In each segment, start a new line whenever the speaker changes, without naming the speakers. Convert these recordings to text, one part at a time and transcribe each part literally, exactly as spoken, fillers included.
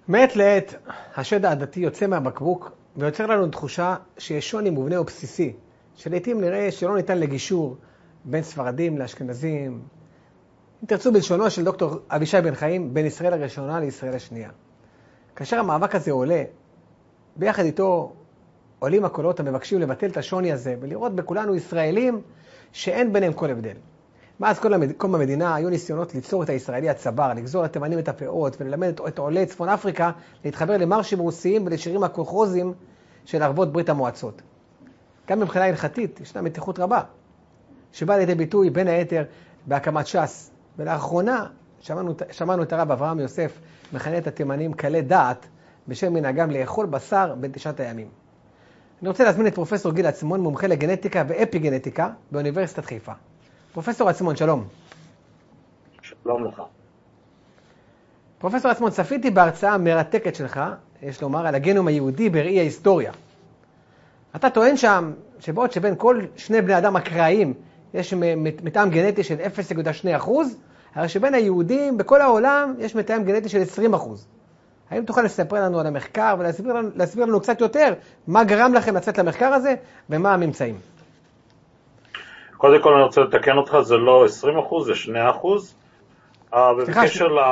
מעת לעת השד העדתי יוצא מהבקבוק ויוצר לנו תחושה שיש שוני מובנה ובסיסי, שלעיתים נראה שלא ניתן לגישור בין ספרדים לאשכנזים. אם תרצו בלשונו של דוקטור אבישי בן חיים, בין ישראל הראשונה לישראל השנייה. כאשר המאבק הזה עולה, ביחד איתו עולים הקולות המבקשים לבטל את השוני הזה ולראות בכולנו ישראלים שאין ביניהם כל הבדל. מאז קום המדינה היו ניסיונות ליצור את הישראלי הצבר, לגזור לתימנים את הפאות וללמד את עולי צפון אפריקה להתחבר למרשים רוסיים ולשירים הקולחוזיים של ערבות ברית המועצות. גם מבחינה הלכתית ישנה מתיחות רבה, שבאה לידי ביטוי בין היתר בהקמת ש"ס. ולאחרונה שמענו, שמענו את הרב אברהם יוסף מכנה את התימנים קלי דעת בשם מנהגם לאכול בשר בין תשעת הימים. אני רוצה להזמין את פרופסור גיל עצמון, מומחה לגנטיקה ואפיגנטיקה באוניברסיטת חיפה. פרופסור עצמון, שלום.
שלום לך.
פרופסור עצמון, צפיתי בהרצאה מרתקת שלך, יש לומר, על הגנום היהודי בראי ההיסטוריה. אתה טוען שם שבעוד שבין כל שני בני אדם אקראיים יש מתאם גנטי של אפס נקודה שתיים אחוז, הרי שבין היהודים בכל העולם יש מתאם גנטי של עשרים אחוז. האם תוכל לספר לנו על המחקר ולהסביר לנו, להסביר לנו קצת יותר מה גרם לכם לצאת למחקר הזה ומה הממצאים?
קודם כל אני רוצה לתקן אותך, זה לא עשרים אחוז, זה שני אחוז. ובקשר ל...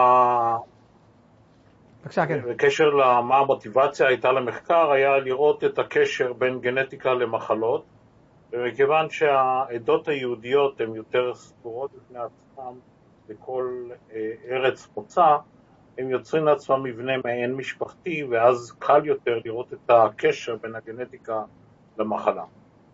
בבקשה, כן.
בקשר למה המוטיבציה הייתה למחקר, היה לראות את הקשר בין גנטיקה למחלות, ומכיוון שהעדות היהודיות הן יותר סגורות בפני עצמם בכל ארץ מוצא, הם יוצרים לעצמם מבנה מעין משפחתי, ואז קל יותר לראות את הקשר בין הגנטיקה למחלה.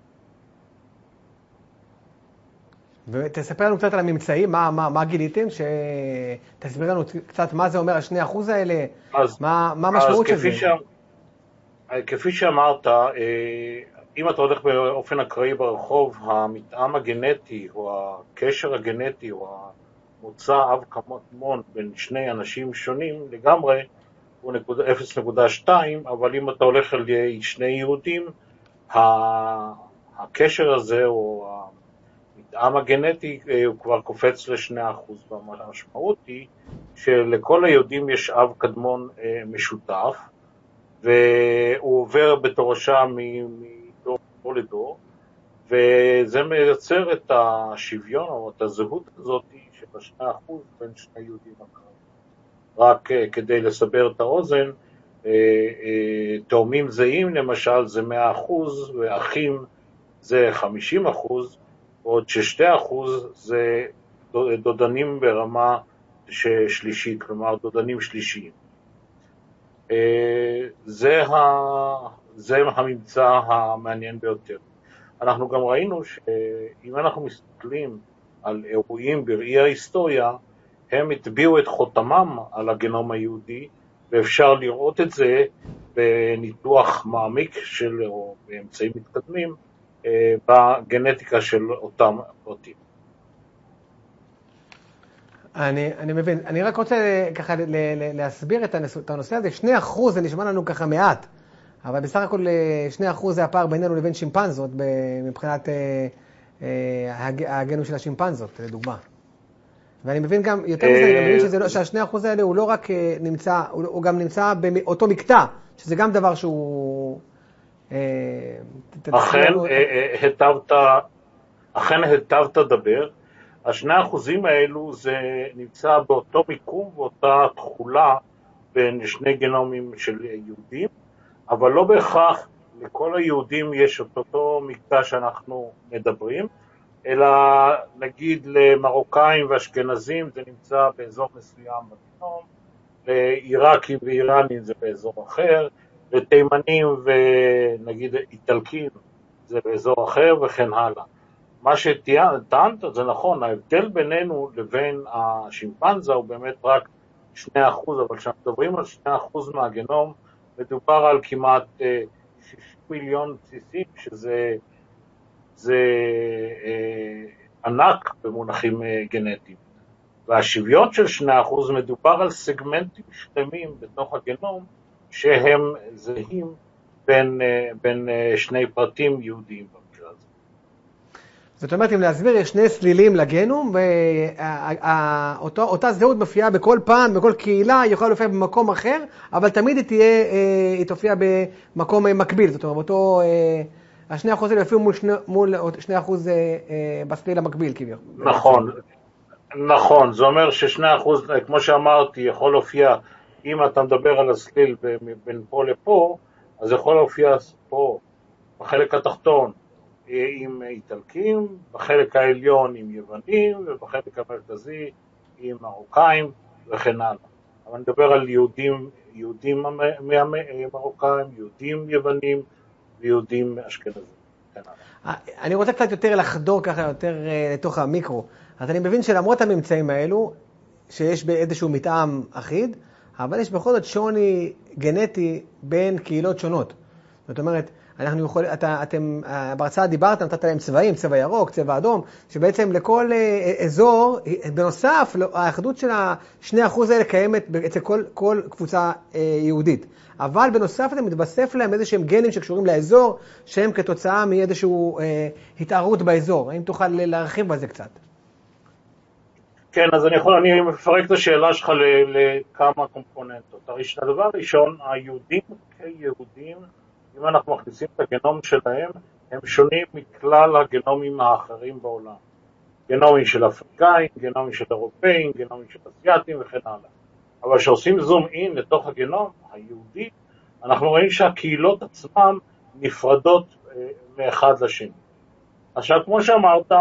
ותספר לנו קצת על הממצאים, מה, מה, מה גיליתם? שתסביר לנו קצת מה זה אומר השני אחוז האלה,
אז,
מה, מה המשמעות של זה?
ש... כפי שאמרת, אם אתה הולך באופן אקראי ברחוב, המתאם הגנטי או הקשר הגנטי או המוצא אב כמון בין שני אנשים שונים לגמרי הוא אפס נקודה שתיים, אבל אם אתה הולך על שני יהודים, הקשר הזה או המתאם הגנטי הוא כבר קופץ ל-שני אחוז, והמשמעות היא שלכל היהודים יש אב קדמון משותף, והוא עובר בתורשה מדור לדור, וזה מייצר את השוויון או את הזהות הזאת של השני אחוז בין שני יהודים אחרים. רק כדי לסבר את האוזן, תאומים זהים למשל זה מאה אחוז, ואחים זה חמישים אחוז, עוד ששתי אחוז זה דודנים ברמה שלישית, כלומר דודנים שלישיים. זה, ה... זה הממצא המעניין ביותר. אנחנו גם ראינו שאם אנחנו מסתכלים על אירועים בראי ההיסטוריה, הם הטביעו את חותמם על הגנום היהודי, ואפשר לראות את זה בניתוח מעמיק של, או באמצעים מתקדמים, בגנטיקה של אותם פרטים.
אני, אני מבין. אני רק רוצה ככה ל, ל, להסביר את הנושא הזה. שני אחוז זה נשמע לנו ככה מעט, אבל בסך הכל שני אחוז זה הפער בינינו לבין שימפנזות, מבחינת אה, אה, הגנום של השימפנזות, לדוגמה. ואני מבין גם, יותר מזה, אני מבין שזה לא, שהשני אחוז האלה הוא לא רק נמצא, הוא, הוא גם נמצא באותו מקטע, שזה גם דבר שהוא...
אה, אכן, הוא... היטבת, אכן היטבת דבר. השני אחוזים האלו זה נמצא באותו מיקום ואותה תחולה בין שני גנומים של יהודים, אבל לא בהכרח לכל היהודים יש את אותו מקטע שאנחנו מדברים, אלא נגיד למרוקאים ואשכנזים זה נמצא באזור מסוים בגנום, לעיראקים ואיראנים זה באזור אחר, לתימנים ונגיד איטלקים זה באזור אחר וכן הלאה. מה שטענת זה נכון, ההבדל בינינו לבין השימפנזה הוא באמת רק שני אחוז, אבל כשאנחנו מדברים על שני אחוז מהגנום, מדובר על כמעט שישים מיליון בסיסים, שזה זה, אה, ענק במונחים אה, גנטיים. והשוויון של שני אחוז מדובר על סגמנטים שלמים בתוך הגנום, שהם זהים בין, אה, בין אה, שני פרטים יהודיים במקרה הזה.
זאת אומרת, אם להסביר, יש שני סלילים לגנום, ואותה זהות מופיעה בכל פעם, בכל קהילה, היא יכולה להופיע במקום אחר, אבל תמיד היא תהיה, היא תופיע במקום מקביל. זאת אומרת, אותו, השני אחוז האלה יופיעו מול שני אחוז בסליל המקביל, כביכול.
נכון, נכון. זה אומר ששני אחוז, כמו שאמרתי, יכול להופיע, אם אתה מדבר על הסליל בין פה לפה, אז יכול להופיע פה, בחלק התחתון, עם איטלקים, בחלק העליון עם יוונים, ובחלק המרכזי עם מרוקאים וכן הלאה. אבל אני מדבר על יהודים, יהודים מרוקאים, יהודים יוונים ויהודים אשכנזים.
אני רוצה קצת יותר לחדור ככה יותר לתוך המיקרו. אז אני מבין שלמרות הממצאים האלו, שיש באיזשהו מטעם אחיד, אבל יש בכל זאת שוני גנטי בין קהילות שונות. זאת אומרת, אנחנו יכולים, אתה, אתם, בהרצאה דיברת, נתת להם צבעים, צבע ירוק, צבע אדום, שבעצם לכל אזור, בנוסף, האחדות של השני אחוז האלה קיימת אצל כל, כל קבוצה יהודית. אבל בנוסף, זה מתווסף להם איזשהם גנים שקשורים לאזור, שהם כתוצאה מאיזשהו התערות באזור. האם תוכל להרחיב בזה קצת?
כן, אז אני יכול, אני מפרק את השאלה שלך לכמה קומפוננטות. הדבר הראשון, היהודים כיהודים, אם אנחנו מכניסים את הגנום שלהם, הם שונים מכלל הגנומים האחרים בעולם. גנומים של אפריקאים, גנומים של אירופאים, גנומים של אסיאטים וכן הלאה. אבל כשעושים זום אין לתוך הגנום היהודי, אנחנו רואים שהקהילות עצמן נפרדות מאחד לשני. עכשיו, כמו שאמרת,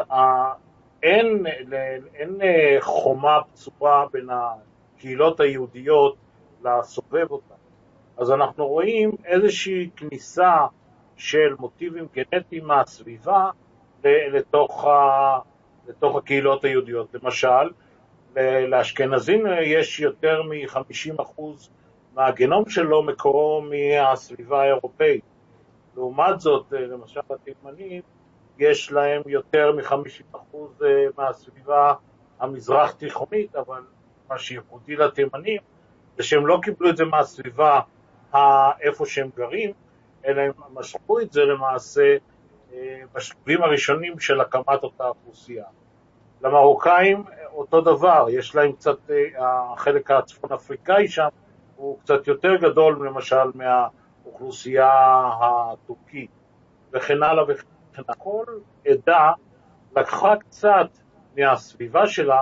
אין, אין חומה פצועה בין הקהילות היהודיות לסובב אותן. אז אנחנו רואים איזושהי כניסה של מוטיבים גנטיים מהסביבה לתוך, ה, לתוך הקהילות היהודיות. למשל, לאשכנזים יש יותר מ-חמישים אחוז מהגנום שלו מקורו מהסביבה האירופאית. לעומת זאת, למשל התימנים, יש להם יותר מ-חמישים אחוז מהסביבה המזרח תיכונית, אבל מה שייחודי לתימנים, זה שהם לא קיבלו את זה מהסביבה איפה שהם גרים, אלא הם משכו את זה למעשה בשלבים הראשונים של הקמת אותה אוכלוסייה. למרוקאים אותו דבר, יש להם קצת, החלק הצפון אפריקאי שם הוא קצת יותר גדול למשל מהאוכלוסייה הטורקית, וכן הלאה וכן הלאה. כל עדה לקחה קצת מהסביבה שלה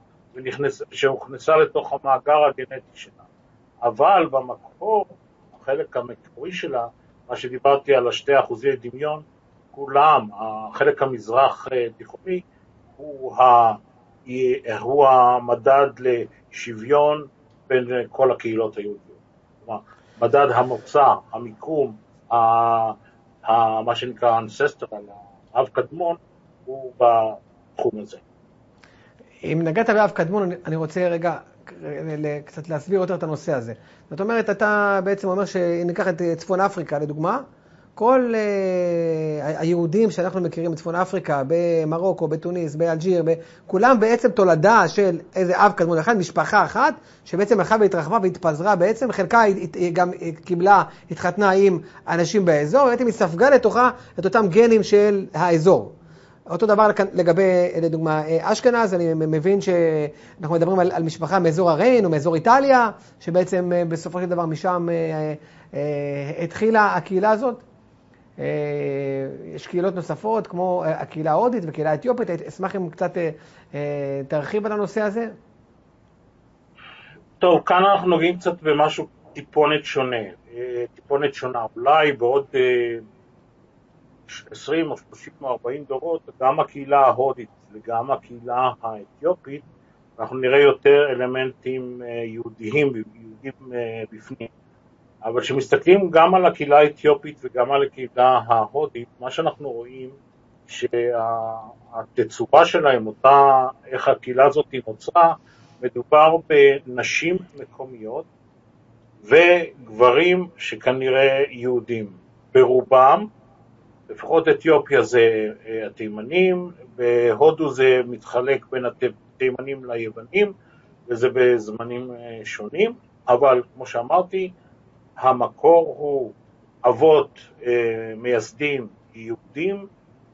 שהוכנסה לתוך המאגר הגנטי שלה. אבל במקור, החלק המקורי שלה, מה שדיברתי על השתי אחוזי דמיון, כולם, החלק המזרח תיכוני, הוא, ה, הוא המדד לשוויון בין כל הקהילות היהודיות. כלומר, מדד המוצא, המיקום, ה, ה, מה שנקרא ancestral, האב קדמון, הוא בתחום הזה.
אם נגעת באב קדמון, אני רוצה רגע קצת להסביר יותר את הנושא הזה. זאת אומרת, אתה בעצם אומר שניקח את צפון אפריקה, לדוגמה, כל uh, היהודים שאנחנו מכירים בצפון אפריקה, במרוקו, בתוניס, באלג'יר, כולם בעצם תולדה של איזה אב קדמון אחד, משפחה אחת, שבעצם הלכה והתרחבה והתפזרה בעצם, חלקה היא גם קיבלה, התחתנה עם אנשים באזור, ובעצם היא ספגה לתוכה את אותם גנים של האזור. אותו דבר לגבי, לדוגמה, אשכנז, אני מבין שאנחנו מדברים על, על משפחה מאזור הריין או מאזור איטליה, שבעצם בסופו של דבר משם אה, אה, התחילה הקהילה הזאת. אה, יש קהילות נוספות, כמו הקהילה ההודית וקהילה האתיופית. אשמח אם קצת אה, אה, תרחיב על הנושא הזה.
טוב, כאן אנחנו נוגעים קצת במשהו טיפונת שונה, אה, טיפונת שונה. אולי בעוד... אה, עשרים או שלושים או ארבעים דורות, גם הקהילה ההודית וגם הקהילה האתיופית, אנחנו נראה יותר אלמנטים יהודיים, יהודים בפנים. אבל כשמסתכלים גם על הקהילה האתיופית וגם על הקהילה ההודית, מה שאנחנו רואים שהתצורה שלהם, אותה, איך הקהילה הזאת נוצרה, מדובר בנשים מקומיות וגברים שכנראה יהודים. ברובם, לפחות אתיופיה זה התימנים, בהודו זה מתחלק בין התימנים ליוונים, וזה בזמנים שונים, אבל כמו שאמרתי, המקור הוא אבות מייסדים יהודים,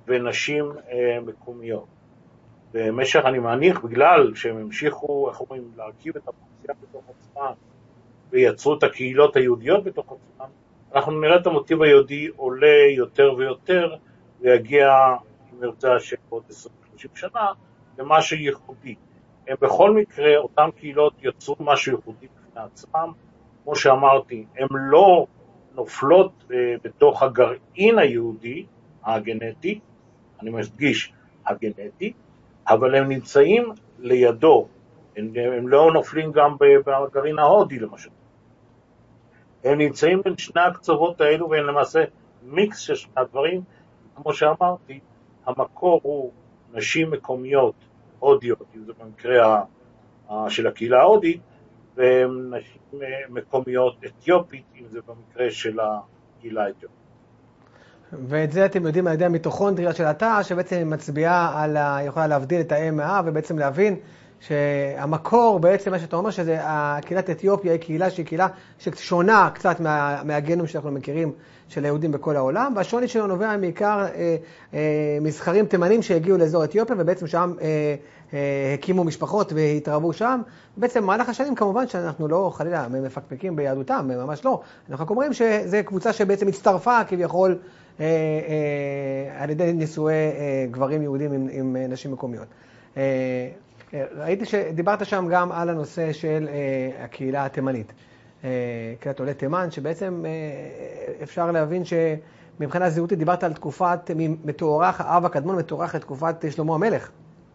ונשים מקומיות. במשך, אני מניח, בגלל שהם המשיכו, איך אומרים, להרכיב את האוכלוסייה בתוך עצמם, ויצרו את הקהילות היהודיות בתוך עצמם, אנחנו נראה את המוטיב היהודי עולה יותר ויותר, ויגיע, אם נרצה השם בעוד עשרים שלושים שנה, למשהו ייחודי. הם בכל מקרה, אותם קהילות יצרו משהו ייחודי בפני עצמם, כמו שאמרתי, הם לא נופלות אה, בתוך הגרעין היהודי, הגנטי, אני מדגיש, הגנטי, אבל הם נמצאים לידו, הם, הם לא נופלים גם בגרעין ההודי למשל. הם נמצאים בין שני הקצוות האלו, והם למעשה מיקס של שני הדברים, כמו שאמרתי, המקור הוא נשים מקומיות הודיות, אם זה במקרה של הקהילה ההודית, ונשים מקומיות אתיופית, אם זה במקרה של הקהילה האתיופית.
ואת זה אתם יודעים על ידי המיטוכונדריה של התא, שבעצם מצביעה על ה... יכולה להבדיל את האם מהאב, ובעצם להבין שהמקור בעצם, מה שאתה אומר, שזה הקהילת אתיופיה היא קהילה שהיא קהילה ששונה קצת מה, מהגנום שאנחנו מכירים של היהודים בכל העולם, והשוני שלו נובע מעיקר אה, אה, מזכרים תימנים שהגיעו לאזור אתיופיה, ובעצם שם אה, אה, הקימו משפחות והתרבו שם. בעצם במהלך השנים כמובן שאנחנו לא חלילה מפקפקים ביהדותם, ממש לא. אנחנו רק אומרים שזו קבוצה שבעצם הצטרפה כביכול אה, אה, על ידי נישואי אה, גברים יהודים עם, עם נשים מקומיות. אה, ראיתי שדיברת שם גם על הנושא של אה, הקהילה התימנית, אה, קהילת עולי תימן, שבעצם אה, אפשר להבין שמבחינה זהותית דיברת על תקופת מתוארך, האב הקדמון מתוארך לתקופת שלמה המלך.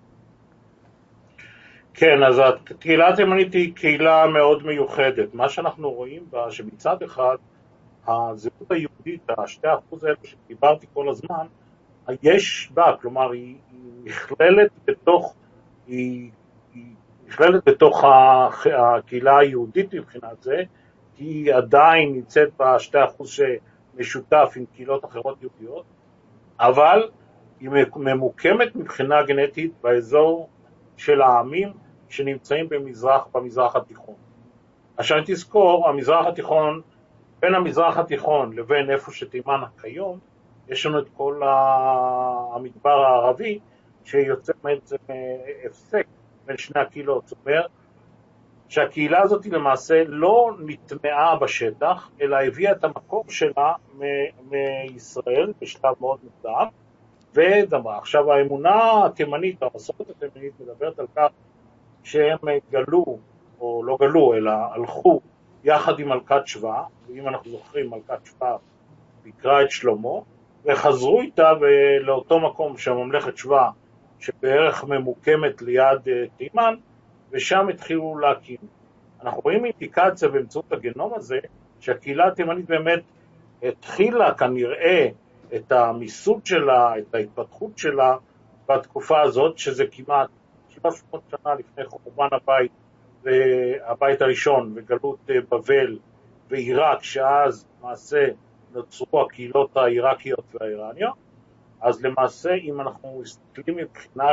כן, אז הקהילה התימנית היא קהילה מאוד מיוחדת. מה שאנחנו רואים בה, שמצד אחד, הזהות היהודית, השתי אחוז האלה שדיברתי כל הזמן, יש בה, כלומר, היא, היא נכללת בתוך היא נכללת בתוך הקהילה היהודית מבחינת זה, כי היא עדיין נמצאת בשתי אחוז שמשותף עם קהילות אחרות יהודיות, אבל היא ממוקמת מבחינה גנטית באזור של העמים שנמצאים במזרח, במזרח התיכון. עכשיו תזכור, המזרח התיכון, בין המזרח התיכון לבין איפה שתימן כיום, יש לנו את כל המדבר הערבי, שיוצא בעצם הפסק בין שני הקהילות. זאת אומרת שהקהילה הזאת למעשה לא נטמעה בשטח, אלא הביאה את המקור שלה מישראל בשלב מאוד מוקדם, ודמה. עכשיו האמונה התימנית, המסורת התימנית מדברת על כך שהם גלו, או לא גלו, אלא הלכו יחד עם מלכת שבא, ואם אנחנו זוכרים מלכת שבא ביקרה את שלמה, וחזרו איתה לאותו מקום שהממלכת שבא שבערך ממוקמת ליד תימן, ושם התחילו להקים. אנחנו רואים אינדיקציה באמצעות הגנום הזה, שהקהילה התימנית באמת התחילה כנראה את המיסוד שלה, את ההתפתחות שלה בתקופה הזאת, שזה כמעט שלוש מאות שנה לפני חורבן הבית, הבית הראשון, וגלות בבל ועיראק, שאז למעשה נוצרו הקהילות העיראקיות והאיראניות. אז למעשה, אם אנחנו מסתכלים מבחינה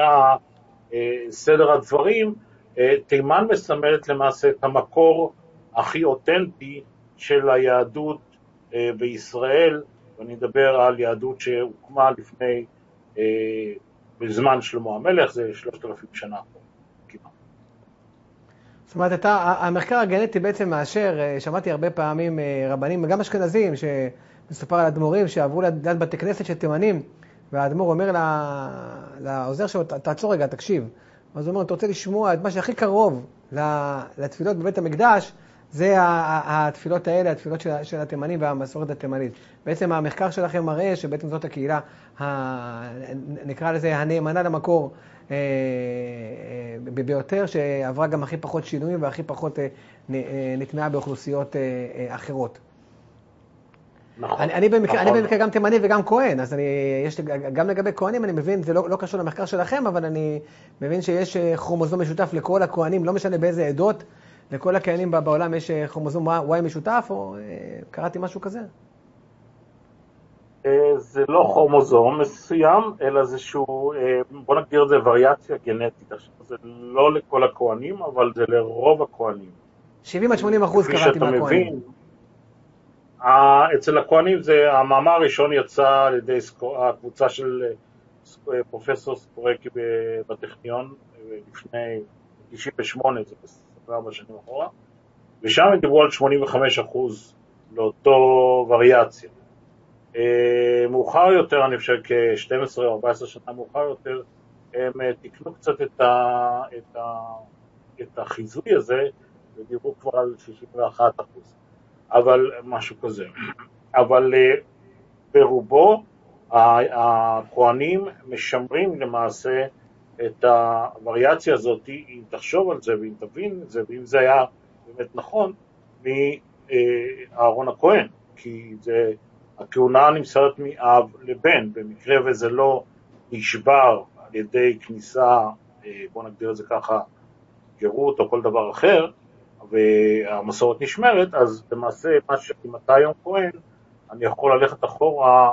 סדר הדברים, תימן מסמלת למעשה את המקור הכי אותנטי של היהדות בישראל, ואני אדבר על יהדות שהוקמה לפני, בזמן שלמה המלך, זה שלושת אלפים שנה כמעט.
זאת אומרת, אתה, המחקר הגנטי בעצם מאשר, שמעתי הרבה פעמים רבנים, וגם אשכנזים, שמסופר על אדמו"רים שעברו ליד בתי כנסת של תימנים, והאדמו"ר אומר לעוזר שלו, תעצור רגע, תקשיב. אז הוא אומר, אתה רוצה לשמוע את מה שהכי קרוב לתפילות בבית המקדש, זה התפילות האלה, התפילות של, של התימנים והמסורת התימנית. בעצם המחקר שלכם מראה שבעצם זאת הקהילה, נקרא לזה הנאמנה למקור ביותר, שעברה גם הכי פחות שינויים והכי פחות נטמעה באוכלוסיות אחרות.
נכון.
אני, אני במקרה, נכון. אני במקרה גם תימני וגם כהן, אז אני, יש, גם לגבי כהנים אני מבין, זה לא, לא קשור למחקר שלכם, אבל אני מבין שיש כרומוזום משותף לכל הכהנים, לא משנה באיזה עדות, לכל הכהנים בעולם יש כרומוזום Y משותף, או קראתי משהו כזה?
זה לא כרומוזום מסוים, אלא זה שהוא, בוא נגדיר את זה וריאציה גנטית, זה לא לכל הכהנים, אבל זה לרוב הכהנים.
שבעים עד שמונים אחוז קראתי מהכהנים.
אצל הכהנים זה, המאמר הראשון יצא על ידי הקבוצה של פרופסור ספורקי בטכניון לפני תשעים ושמונה, זה עשרים וארבע שנים אחורה, ושם הם דיברו על שמונים וחמישה אחוז לאותו וריאציה. מאוחר יותר, אני חושב כ-שתים עשרה או ארבע עשרה שנה מאוחר יותר, הם תקנו קצת את, ה, את, ה, את החיזוי הזה, ודיברו כבר על שישים ואחד אחוז, אבל משהו כזה. אבל ברובו, הכהנים משמרים למעשה את הווריאציה הזאת, אם תחשוב על זה ואם תבין את זה, ואם זה היה באמת נכון, מאהרון הכהן, כי זה, הכהונה נמסרת מאב לבן, במקרה וזה לא נשבר על ידי כניסה, בוא נגדיר את זה ככה, גירות או כל דבר אחר, והמסורת נשמרת, אז למעשה מה שאם אתה היום כהן, אני יכול ללכת אחורה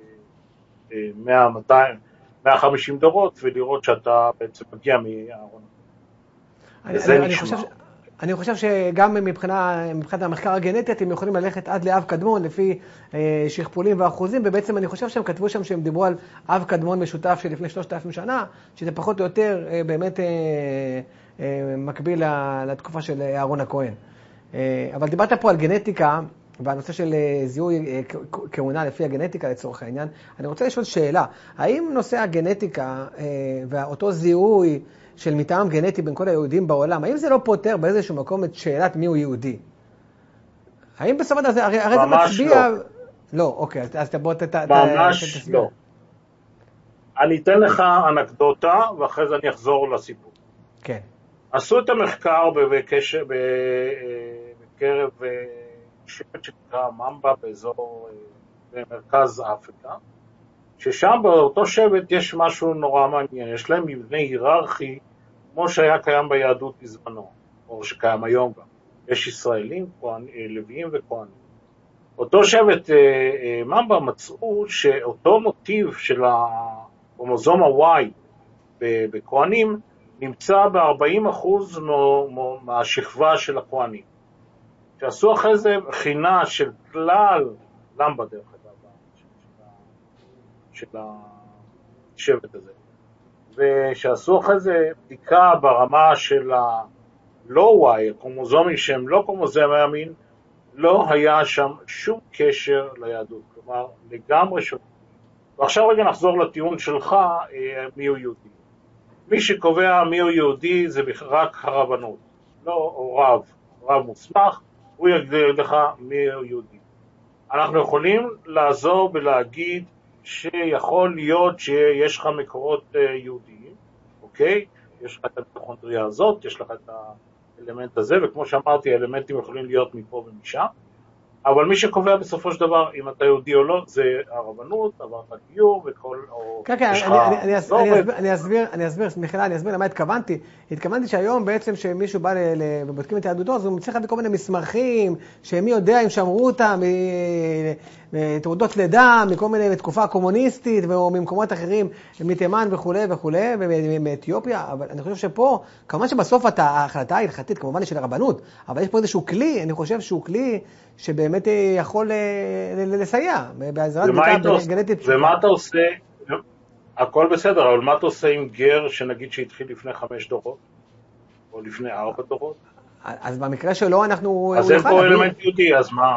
מאה, מאתיים, מאה וחמישים דורות ולראות שאתה בעצם מגיע מאהרון.
וזה נשמע. אני חושב, אני חושב שגם מבחינה, מבחינת המחקר הגנטי, אתם יכולים ללכת עד לאב קדמון לפי אה, שכפולים ואחוזים, ובעצם אני חושב שהם כתבו שם שהם דיברו על אב קדמון משותף של לפני שלושת אלפים שנה, שזה פחות או יותר אה, באמת אה, אה, מקביל לתקופה של אהרון הכהן. אה, אבל דיברת פה על גנטיקה, והנושא של זיהוי כהונה לפי הגנטיקה לצורך העניין, אני רוצה לשאול שאלה, האם נושא הגנטיקה ואותו זיהוי של מטעם גנטי בין כל היהודים בעולם, האם זה לא פותר באיזשהו מקום את שאלת מי הוא יהודי? האם בסוף הזה, הרי, הרי זה מצביע...
לא.
לא, אוקיי, אז תבוא ת...
ממש ת, לא. אני אתן לך אנקדוטה, ואחרי זה אני אחזור לסיפור.
כן.
עשו את המחקר בקשר, בקרב... שבט שנקרא ממבה באזור, במרכז אפריקה, ששם באותו שבט יש משהו נורא מעניין, יש להם מבנה היררכי, כמו שהיה קיים ביהדות בזמנו, או שקיים היום גם. יש ישראלים, לוויים וכהנים. אותו שבט ממבה מצאו שאותו מוטיב של הכרומוזום ה-Y בכהנים, נמצא ב-ארבעים אחוז מהשכבה של הכהנים. שעשו אחרי זה בחינה של כלל, למבה דרך אגב, של השבט הזה, ושעשו אחרי זה בדיקה ברמה של ה-לא Y, הקרומוזומים שהם לא קרומוזומי המין, לא היה שם שום קשר ליהדות, כלומר לגמרי שונה. ועכשיו רגע נחזור לטיעון שלך, מי הוא יהודי. מי שקובע מי הוא יהודי זה רק הרבנות, לא או רב, רב מוסמך, הוא יגדיר לך מי הוא יהודי. אנחנו יכולים לעזור ולהגיד שיכול להיות שיש לך מקורות יהודיים, אוקיי? יש לך את המטוכונדריה הזאת, יש לך את האלמנט הזה, וכמו שאמרתי, האלמנטים יכולים להיות מפה ומשם, אבל מי שקובע בסופו של דבר, אם אתה יהודי או לא, זה הרבנות, עברת גיור וכל...
כן, כן, אני אסביר, אני אסביר, סליחה, אני אסביר למה התכוונתי. התכוונתי שהיום בעצם שמישהו בא ובודקים את יהדותו, אז הוא צריך להביא כל מיני מסמכים, שמי יודע אם שמרו אותם, מתעודות לידה, מכל מיני, בתקופה הקומוניסטית, וממקומות אחרים, מתימן וכו' וכו', ומאתיופיה, אבל אני חושב שפה, כמובן שבסוף ההחלטה ההלכתית, כמובן של הרבנות, אבל יש פה איזשהו כלי, אני חושב שהוא כלי שבאמת יכול לסייע, בעזרת בדיקה גנטית פשוטה.
ומה אתה עושה? הכל בסדר, אבל מה אתה עושה עם גר שנגיד שהתחיל לפני חמש דורות, או לפני ארבע דורות?
אז במקרה שלו אנחנו...
אז אין פה אלמנט יהודי, אז מה?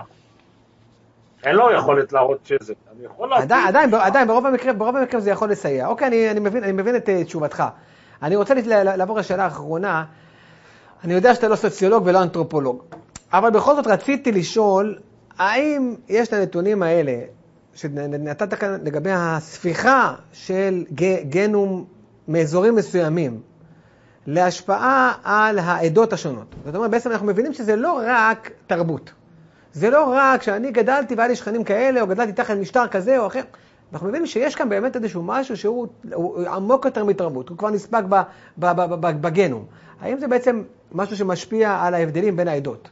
אין לו יכולת להראות שזה. אני יכול להגיד...
עדיין, עדיין, ברוב המקרים, ברוב המקרים זה יכול לסייע. אוקיי, אני, אני מבין, אני מבין את תשובתך. אני רוצה לעבור לשאלה האחרונה. אני יודע שאתה לא סוציולוג ולא אנתרופולוג, אבל בכל זאת רציתי לשאול, האם יש את הנתונים האלה, שנתת כאן לגבי הספיחה של גנום מאזורים מסוימים, להשפעה על העדות השונות. זאת אומרת, בעצם אנחנו מבינים שזה לא רק תרבות. זה לא רק שאני גדלתי והיה לי שכנים כאלה, או גדלתי תחת משטר כזה או אחר. אנחנו מבינים שיש כאן באמת איזשהו משהו שהוא עמוק יותר מתרבות, הוא כבר נספק בגנום. האם זה בעצם משהו שמשפיע על ההבדלים בין העדות?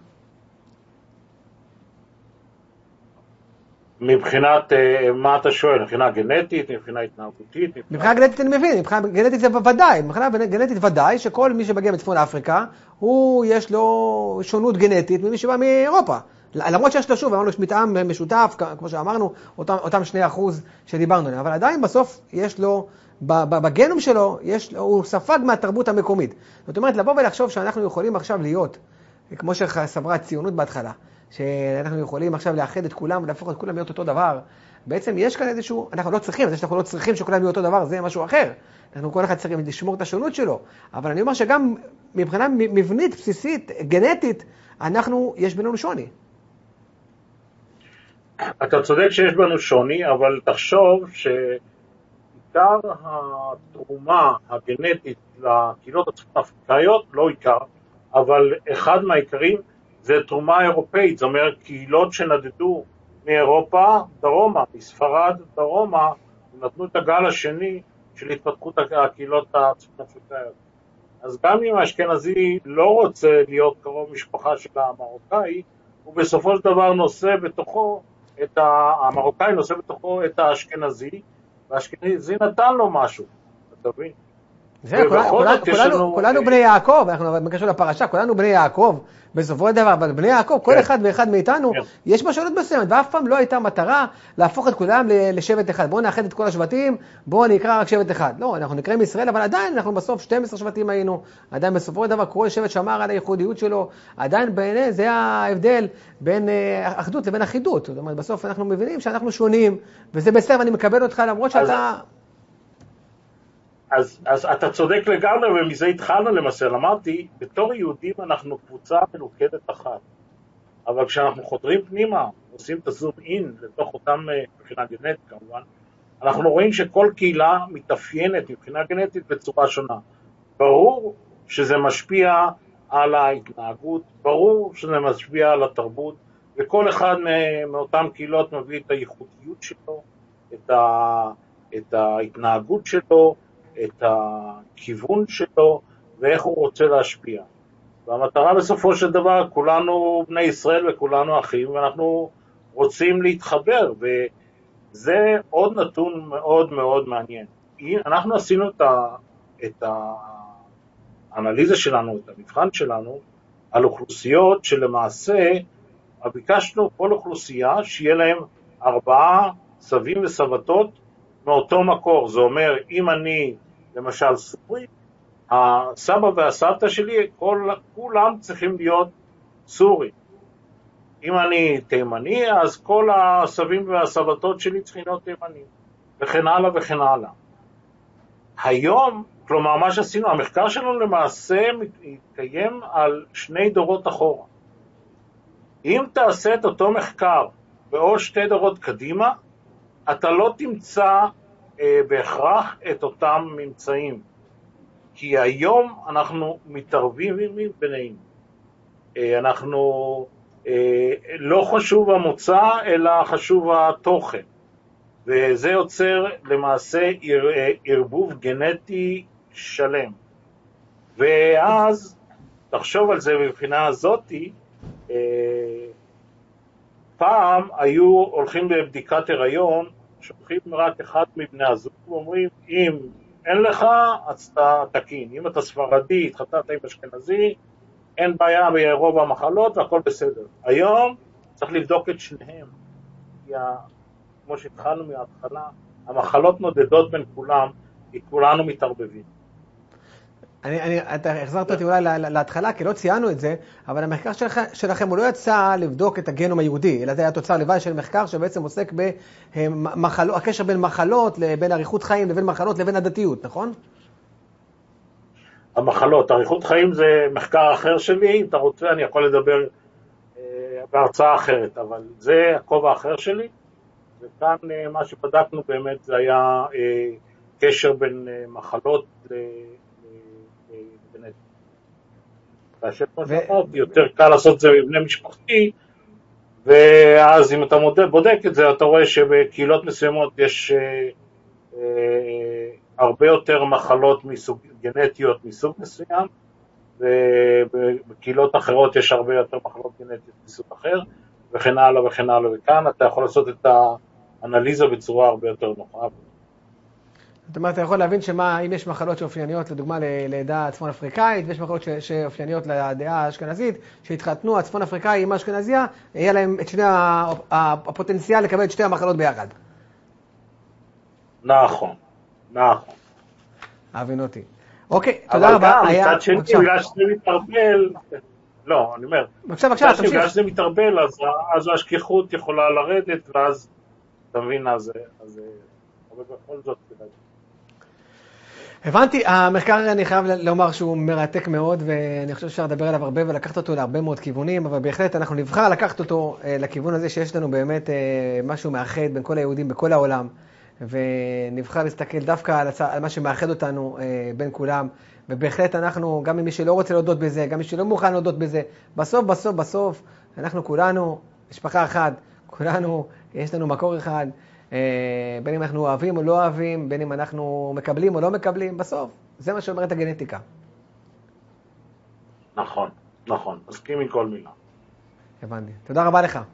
מבחינת, מה אתה שואל? מבחינה גנטית, מבחינה התנהגותית?
מבחינה גנטית אני מבין, מבחינה גנטית זה ודאי, מבחינה גנטית ודאי שכל מי שמגיע מצפון אפריקה, הוא יש לו שונות גנטית ממי שבא מאירופה. למרות שיש לו שוב, אמרנו, יש מטעם משותף, כמו שאמרנו, אותם, אותם שני אחוז שדיברנו עליהם, אבל עדיין בסוף יש לו בגנום שלו, יש, הוא ספג מהתרבות המקומית. זאת אומרת, לבוא ולחשוב שאנחנו יכולים עכשיו להיות, כמו שסברה הציונות בהתחלה, שאנחנו יכולים עכשיו לאחד את כולם ולהפוך את כולם להיות אותו דבר. בעצם יש כאן איזשהו, אנחנו לא צריכים, זה שאנחנו לא צריכים שכולם יהיו אותו דבר, זה משהו אחר. אנחנו כל אחד צריכים לשמור את השונות שלו. אבל אני אומר שגם מבחינה מבנית, בסיסית, גנטית, אנחנו, יש בינינו שוני.
אתה צודק שיש בנו שוני, אבל תחשוב שעיקר התרומה הגנטית לקהילות הצפון אפריקאיות, לא עיקר, אבל אחד מהעיקרים זה תרומה אירופאית, זאת אומרת קהילות שנדדו מאירופה דרומה, מספרד דרומה, נתנו את הגל השני של התפתחות הקהילות הצפון אפריקאיות. אז גם אם האשכנזי לא רוצה להיות קרוב משפחה של המרוקאי, הוא בסופו של דבר נושא בתוכו את המרוקאי נושא בתוכו את האשכנזי, והאשכנזי נתן לו משהו, אתה מבין?
זה, כולנו בני יעקב, אנחנו בקשר לפרשה, כולנו בני יעקב, בסופו של דבר, אבל בני יעקב, כל אחד ואחד מאיתנו, יש משהו מסוימת, ואף פעם לא הייתה מטרה להפוך את כולם לשבט אחד. בואו נאחד את כל השבטים, בואו נקרא רק שבט אחד. לא, אנחנו נקראים ישראל, אבל עדיין אנחנו בסוף שנים עשר שבטים היינו, עדיין בסופו של דבר כל שבט שמר על הייחודיות שלו, עדיין בעיני זה ההבדל בין אחדות לבין אחידות. זאת אומרת, בסוף אנחנו מבינים שאנחנו שונים, וזה בסדר, ואני מקבל אותך למרות שאתה...
אז, אז אתה צודק לגמרי, ומזה התחלנו למעשה. אמרתי, בתור יהודים אנחנו קבוצה מלוכדת אחת. אבל כשאנחנו חודרים פנימה, עושים את הזום אין, לתוך אותם מבחינה גנטית כמובן, אנחנו רואים שכל קהילה מתאפיינת מבחינה גנטית בצורה שונה. ברור שזה משפיע על ההתנהגות, ברור שזה משפיע על התרבות, וכל אחד מאותן קהילות מביא את הייחודיות שלו, את, ה, את ההתנהגות שלו, את הכיוון שלו ואיך הוא רוצה להשפיע. והמטרה בסופו של דבר, כולנו בני ישראל וכולנו אחים, ואנחנו רוצים להתחבר, וזה עוד נתון מאוד מאוד מעניין. אנחנו עשינו את, ה, את האנליזה שלנו, את המבחן שלנו, על אוכלוסיות שלמעשה ביקשנו כל אוכלוסייה שיהיה להם ארבעה סבים וסבתות מאותו מקור. זה אומר, אם אני למשל סורי, הסבא והסבתא שלי, כל, כולם צריכים להיות סורי. אם אני תימני, אז כל הסבים והסבתות שלי צריכים להיות תימנים, וכן הלאה וכן הלאה. היום, כלומר מה שעשינו, המחקר שלנו למעשה מתקיים על שני דורות אחורה. אם תעשה את אותו מחקר בעוד שתי דורות קדימה, אתה לא תמצא אה, בהכרח את אותם ממצאים. כי היום אנחנו מתערבים ביניהם. אה, אנחנו, אה, לא חשוב המוצא, אלא חשוב התוכן. וזה יוצר למעשה ערבוב גנטי שלם. ואז, תחשוב על זה מבחינה הזאתי, אה, פעם היו הולכים בבדיקת הריון, שולחים רק אחד מבני הזוג, ואומרים, אם אין לך, אז אתה תקין. אם אתה ספרדי, התחתנת עם אשכנזי, אין בעיה ברוב המחלות והכל בסדר. היום צריך לבדוק את שניהם. כי כמו שהתחלנו מההתחלה, המחלות נודדות בין כולם, כי כולנו מתערבבים.
אני, אני, אתה החזרת אותי אולי להתחלה, כי לא ציינו את זה, אבל המחקר שלכם, שלכם הוא לא יצא לבדוק את הגנום היהודי, אלא זה היה תוצר לוואי של מחקר שבעצם עוסק במחלות, הקשר בין מחלות, בין אריכות חיים לבין מחלות לבין הדתיות, נכון?
המחלות, אריכות חיים זה מחקר אחר שלי, אם אתה רוצה אני יכול לדבר אה, בהרצאה אחרת, אבל זה הכובע האחר שלי, וכאן אה, מה שבדקנו באמת זה היה אה, קשר בין אה, מחלות ל... כאשר כמו שאמרתי, יותר קל לעשות את זה מבנה משפחתי, ואז אם אתה בודק את זה, אתה רואה שבקהילות מסוימות יש אה, אה, הרבה יותר מחלות מסוג, גנטיות מסוג מסוים, ובקהילות אחרות יש הרבה יותר מחלות גנטיות מסוג אחר, וכן הלאה וכן הלאה, וכאן אתה יכול לעשות את האנליזה בצורה הרבה יותר נוחה.
זאת אומרת, אתה יכול להבין שמה, אם יש מחלות שאופייניות, לדוגמה, לעדה הצפון אפריקאית, ויש מחלות שאופייניות לדעה האשכנזית, שהתחתנו הצפון אפריקאי עם האשכנזיה, יהיה להם את שני הפוטנציאל לקבל את שתי המחלות ביחד.
נכון, נכון.
אבינותי. אוקיי, תודה רבה.
אבל גם, מצד שני, בגלל שזה מתערבל, לא, אני אומר,
בבקשה, בבקשה, תמשיך.
בגלל שזה מתערבל, אז השכיחות יכולה לרדת, ואז, תבין, אז, אבל בכל זאת,
הבנתי, המחקר אני חייב לומר שהוא מרתק מאוד, ואני חושב שאפשר לדבר עליו הרבה ולקחת אותו להרבה מאוד כיוונים, אבל בהחלט אנחנו נבחר לקחת אותו לכיוון הזה שיש לנו באמת משהו מאחד בין כל היהודים בכל העולם, ונבחר להסתכל דווקא על, הצ... על מה שמאחד אותנו בין כולם, ובהחלט אנחנו, גם מי שלא רוצה להודות בזה, גם מי שלא מוכן להודות בזה, בסוף, בסוף, בסוף, אנחנו כולנו משפחה אחת, כולנו, יש לנו מקור אחד, בין אם אנחנו אוהבים או לא אוהבים, בין אם אנחנו מקבלים או לא מקבלים, בסוף, זה מה שאומרת הגנטיקה.
נכון, נכון, מסכים עם כל מילה.
הבנתי. תודה רבה לך.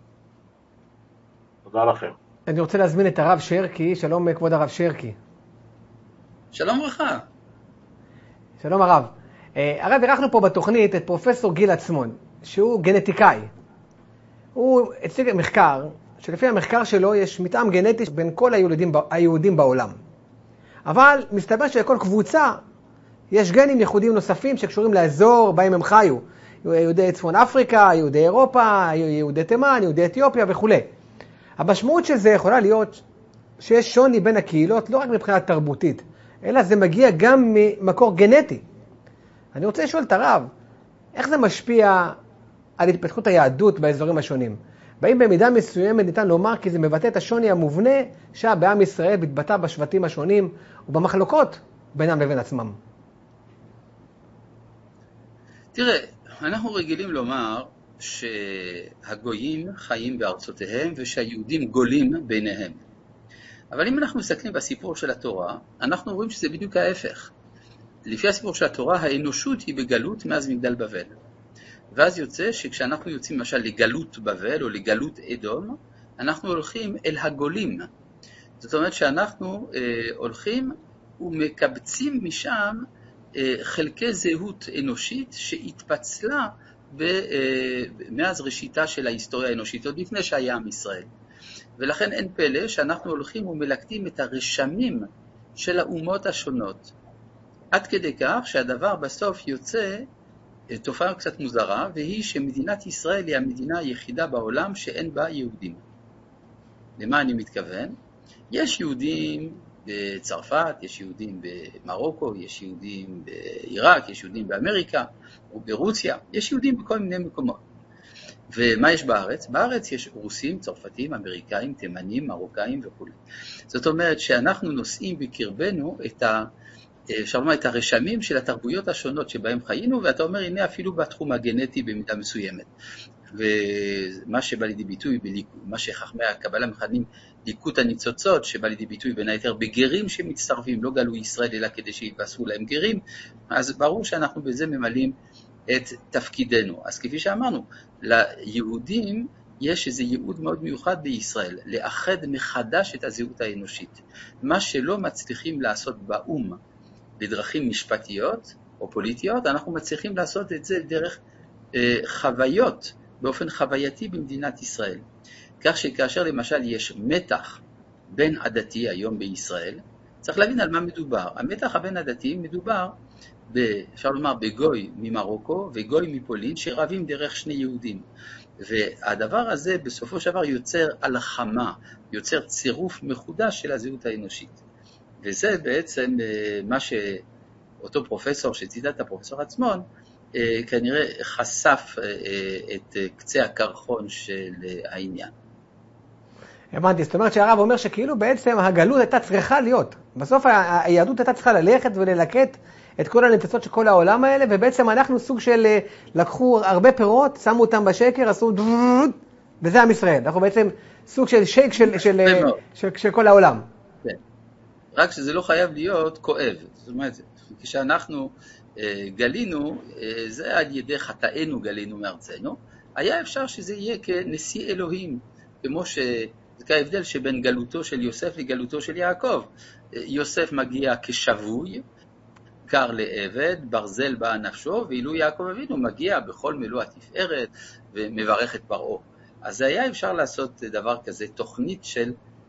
תודה לכם.
אני רוצה להזמין את הרב שרקי, שלום כבוד הרב שרקי.
שלום ברכה.
שלום הרב. הרב, ערכנו פה בתוכנית את פרופסור גיל עצמון, שהוא גנטיקאי. הוא הציג מחקר, שלפי המחקר שלו יש מתאם גנטי בין כל היהודים, היהודים בעולם. אבל מסתבר שלכל קבוצה יש גנים ייחודיים נוספים שקשורים לאזור בהם הם חיו. יהודי צפון אפריקה, יהודי אירופה, יהודי תימן, יהודי אתיופיה וכו'. המשמעות של זה יכולה להיות שיש שוני בין הקהילות, לא רק מבחינה תרבותית, אלא זה מגיע גם ממקור גנטי. אני רוצה לשאול את הרב, איך זה משפיע על התפתחות היהדות באזורים השונים? באים במידה מסוימת ניתן לומר כי זה מבטא את השוני המובנה שהיה בעם ישראל מתבטא בשבטים השונים ובמחלוקות בינם לבין עצמם.
תראה, אנחנו רגילים לומר שהגויים חיים בארצותיהם ושהיהודים גולים ביניהם. אבל אם אנחנו מסתכלים בסיפור של התורה, אנחנו רואים שזה בדיוק ההפך. לפי הסיפור של התורה, האנושות היא בגלות מאז מגדל בבל. ואז יוצא שכשאנחנו יוצאים למשל לגלות בבל או לגלות אדום, אנחנו הולכים אל הגולים. זאת אומרת שאנחנו אה, הולכים ומקבצים משם אה, חלקי זהות אנושית שהתפצלה ב, אה, מאז ראשיתה של ההיסטוריה האנושית, עוד לפני שהיה עם ישראל. ולכן אין פלא שאנחנו הולכים ומלקטים את הרשמים של האומות השונות. עד כדי כך שהדבר בסוף יוצא תופעה קצת מוזרה, והיא שמדינת ישראל היא המדינה היחידה בעולם שאין בה יהודים. למה אני מתכוון? יש יהודים בצרפת, יש יהודים במרוקו, יש יהודים בעיראק, יש יהודים באמריקה או ברוסיה, יש יהודים בכל מיני מקומות. ומה יש בארץ? בארץ יש רוסים, צרפתים, אמריקאים, תימנים, מרוקאים וכו'. זאת אומרת שאנחנו נושאים בקרבנו את ה... אפשר לומר את הרשמים של התרבויות השונות שבהם חיינו, ואתה אומר, הנה אפילו בתחום הגנטי במידה מסוימת. ומה שבא לידי ביטוי, מה שחכמי הקבלה מכנים ליקוט הניצוצות, שבא לידי ביטוי בין היתר בגרים שמצטרפים, לא גלו ישראל אלא כדי שיתווספו להם גרים, אז ברור שאנחנו בזה ממלאים את תפקידנו. אז כפי שאמרנו, ליהודים יש איזה ייעוד מאוד מיוחד בישראל, לאחד מחדש את הזהות האנושית. מה שלא מצליחים לעשות באום, בדרכים משפטיות או פוליטיות, אנחנו מצליחים לעשות את זה דרך אה, חוויות, באופן חווייתי במדינת ישראל. כך שכאשר למשל יש מתח בין עדתי היום בישראל, צריך להבין על מה מדובר. המתח הבין עדתי מדובר, ב, אפשר לומר, בגוי ממרוקו וגוי מפולין, שרבים דרך שני יהודים. והדבר הזה בסופו של דבר יוצר הלחמה, יוצר צירוף מחודש של הזהות האנושית. וזה בעצם מה שאותו פרופסור שציטט, הפרופסור עצמון, כנראה חשף את קצה הקרחון של העניין.
הבנתי, זאת אומרת שהרב אומר שכאילו בעצם הגלות הייתה צריכה להיות. בסוף היהדות הייתה צריכה ללכת וללקט את כל הניצוצות של כל העולם האלה, ובעצם אנחנו סוג של, לקחו הרבה פירות, שמו אותם בשקר, עשו דוד, וזה עם ישראל. אנחנו בעצם סוג של שייק של, של, של, של כל העולם.
כן. רק שזה לא חייב להיות כואב. זאת אומרת, כשאנחנו אה, גלינו, אה, זה על ידי חטאינו גלינו מארצנו, היה אפשר שזה יהיה כנשיא אלוהים, כמו ש... זה כהבדל שבין גלותו של יוסף לגלותו של יעקב. יוסף מגיע כשבוי, קר לעבד, ברזל בא נפשו, ואילו יעקב אבינו מגיע בכל מלוא התפארת ומברך את פרעה. אז היה אפשר לעשות דבר כזה, תוכנית של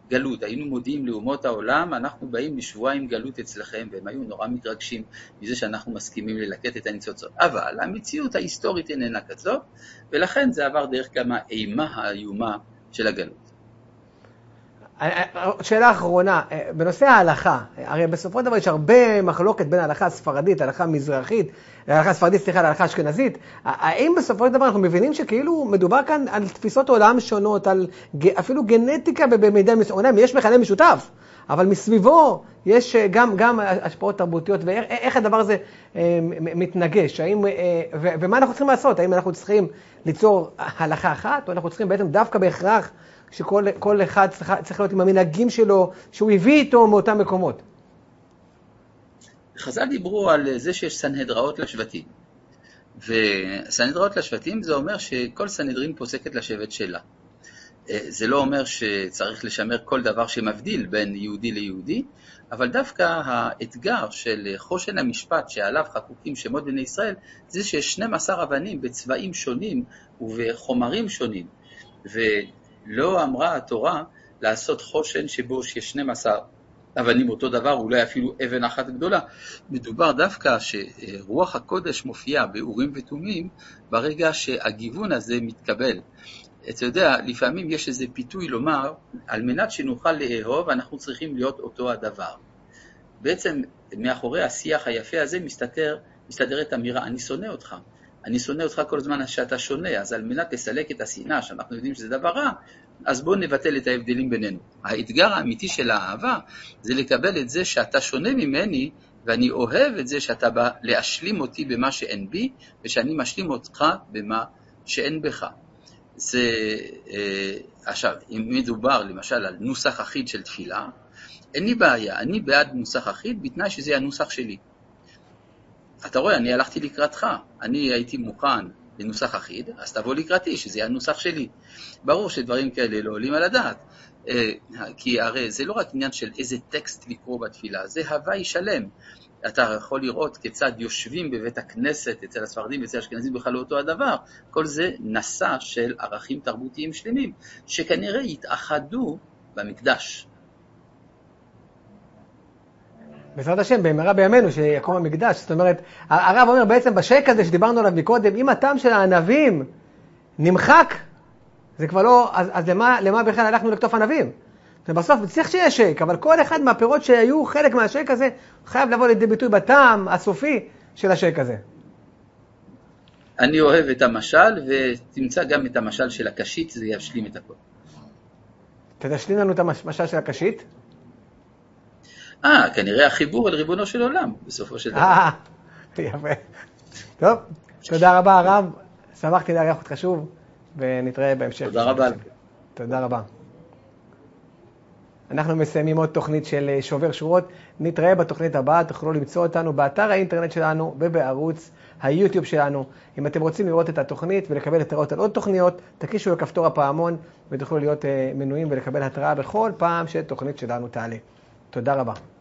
גלות, היינו מודיעים לאומות העולם, אנחנו באים לשבועיים גלות אצלכם, והם היו נורא מתרגשים מזה שאנחנו מסכימים ללקט את הניצוצות. אבל המציאות ההיסטורית איננה כזאת, ולכן זה עבר דרך גם האימה האיומה של הגלות.
שאלה אחרונה, בנושא ההלכה, הרי בסופו של דבר יש הרבה מחלוקת בין ההלכה הספרדית, ההלכה המזרחית, ההלכה הספרדית, סליחה, להלכה האשכנזית. האם בסופו של דבר אנחנו מבינים שכאילו מדובר כאן על תפיסות עולם שונות, על אפילו גנטיקה במידה מסוימת, יש מכנה משותף, אבל מסביבו יש גם, גם השפעות תרבותיות, ואיך הדבר הזה מתנגש, האם, ומה אנחנו צריכים לעשות? האם אנחנו צריכים ליצור הלכה אחת, או אנחנו צריכים בעצם דווקא בהכרח שכל כל אחד צריך, צריך להיות עם המנהגים שלו, שהוא הביא איתו מאותם מקומות?
חז"ל דיברו על זה שיש סנהדראות לשבטים. וסנהדראות לשבטים זה אומר שכל סנהדרין פוסקת לשבט שלה. זה לא אומר שצריך לשמר כל דבר שמבדיל בין יהודי ליהודי, אבל דווקא האתגר של חושן המשפט שעליו חקוקים שמות בני ישראל, זה שיש שנים עשר אבנים בצבעים שונים ובחומרים שונים. ולא אמרה התורה לעשות חושן שבו שיש שנים עשר אבנים אותו דבר, אולי אפילו אבן אחת גדולה. מדובר דווקא שרוח הקודש מופיע באורים ותומים ברגע שהגיוון הזה מתקבל. אתה יודע, לפעמים יש איזה פיתוי לומר, על מנת שנוכל לאהוב, אנחנו צריכים להיות אותו הדבר. בעצם מאחורי השיח היפה הזה מסתתר, מסתתרת אמירה, אני שונא אותך. אני שונא אותך כל הזמן שאתה שונה, אז על מנת לסלק את השנאה, שאנחנו יודעים שזה דבר רע, אז בואו נבטל את ההבדלים בינינו. האתגר האמיתי של האהבה זה לקבל את זה שאתה שונה ממני, ואני אוהב את זה שאתה בא להשלים אותי במה שאין בי, ושאני משלים אותך במה שאין בך. זה, אה, עכשיו, אם מדובר למשל על נוסח אחיד של תפילה, אין לי בעיה, אני בעד נוסח אחיד בתנאי שזה הנוסח שלי. אתה רואה, אני הלכתי לקראתך, אני הייתי מוכן לנוסח אחיד, אז תבוא לקראתי שזה הנוסח שלי. ברור שדברים כאלה לא עולים על הדעת, אה, כי הרי זה לא רק עניין של איזה טקסט לקרוא בתפילה, זה הוואי שלם. אתה יכול לראות כיצד יושבים בבית הכנסת, אצל הספרדים ואצל האשכנזים בכלל לא אותו הדבר. כל זה נשא של ערכים תרבותיים שלמים, שכנראה יתאחדו במקדש.
בעזרת השם, במהרה בימינו שיקום המקדש. זאת אומרת, הרב אומר בעצם בשייק הזה שדיברנו עליו מקודם, אם הטעם של הענבים נמחק, זה כבר לא, אז, אז למה, למה בכלל הלכנו לקטוף ענבים? ובסוף צריך שיהיה שייק, אבל כל אחד מהפירות שהיו חלק מהשייק הזה, חייב לבוא לידי ביטוי בטעם הסופי של השייק הזה.
אני אוהב את המשל, ותמצא גם את המשל של הקשית, זה ישלים את הכל.
תשלים לנו את המשל של הקשית?
אה, כנראה החיבור אל ריבונו של עולם, בסופו של דבר.
אה, יפה. טוב, תודה רבה הרב, שמחתי לארח אותך שוב, ונתראה בהמשך.
תודה רבה.
תודה רבה. אנחנו מסיימים עוד תוכנית של שובר שורות. נתראה בתוכנית הבאה, תוכלו למצוא אותנו באתר האינטרנט שלנו ובערוץ היוטיוב שלנו. אם אתם רוצים לראות את התוכנית ולקבל התראות על עוד תוכניות, תקישו לכפתור הפעמון ותוכלו להיות מנויים ולקבל התראה בכל פעם שתוכנית שלנו תעלה. תודה רבה.